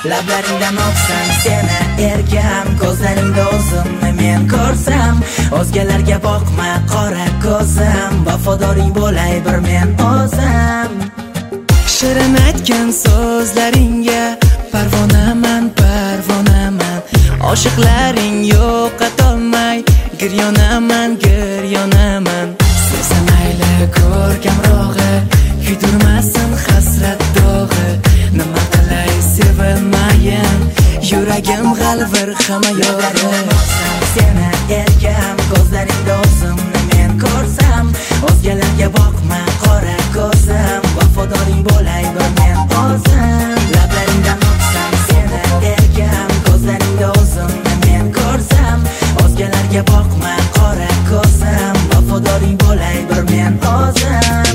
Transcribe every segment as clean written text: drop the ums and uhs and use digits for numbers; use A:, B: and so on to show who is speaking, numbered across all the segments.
A: lablaringdan oqsam seni erkam, ko'zlaringda o'zimni men ko'rsam, o'zgalarga boqma qora ko'zim, vafodoring bo'lay bir men o'zim. Shirin aytgan so'zlaringga parvonaman, parvonaman, oshiqlaring yo'qotolmay giryonaman, giryonaman. Sevsam mayli ko'rkamrog'i, kuydirmasin hasrat dog'i. Nima qilay sevilmayin, yuragim g'alvir hamma yo'g'im. Seni erkam, ko'zlaringda o'zimni men ko'rsam, o'zgalarga boqma qora ko'zim, vafodoring bo'lay bir men o'zim. Lablaringdan o'psam seni erkam, ko'zlaringda o'zimni men ko'rsam, o'zgalarga boqma qora ko'zim, vafodoring bo'lay bir men o'zim.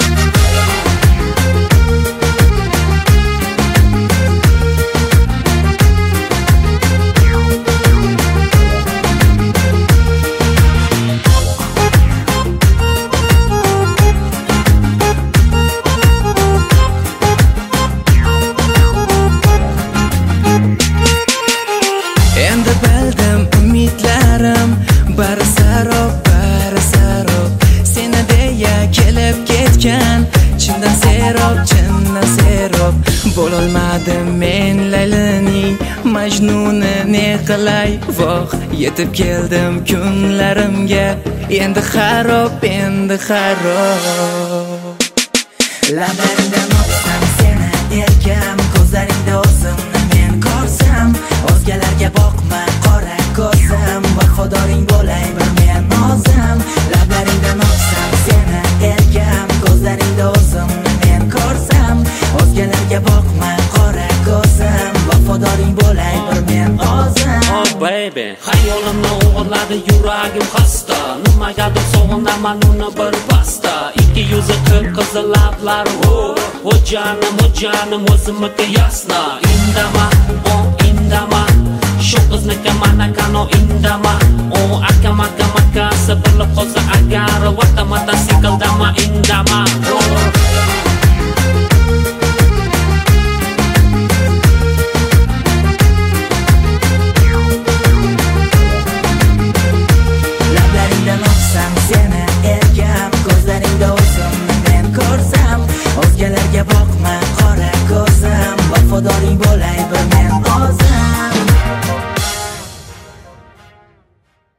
A: Endi bildim umidlarim bari sarob, bari sarob. Seni deya kelib ketgan chindan serob, chindan serob. Bo'lolmadim men Laylining Majnuni, ne qilay voh. Yetib keldim kunlarimga, endi xarob, endi xarob. Lablaringdan o'psam seni erkam, ko'zlaringda o'zimni men ko'rsam, o'zgalarga boqma qora ko'zim, vafodoring bo'lay bir men o'zim. Lablaringdan o'psam seni erkam, ko'zlaringda o'zimni men ko'rsam, o'zgalarga boqma qora ko'zim, vafodoring bo'lay bir men o'zim.
B: Oh baby, hayolimni o'g'irladi yuragim xasta, nimagadir sog'inaman uni bir pasta. Ikki yuzi qip-qizil lablari, o janim o'zimga yasna. Indama, oh indama, shu qizniki manakano indama. Oh akam akasi bilib qolsa agar, vaqta motosiklda indama.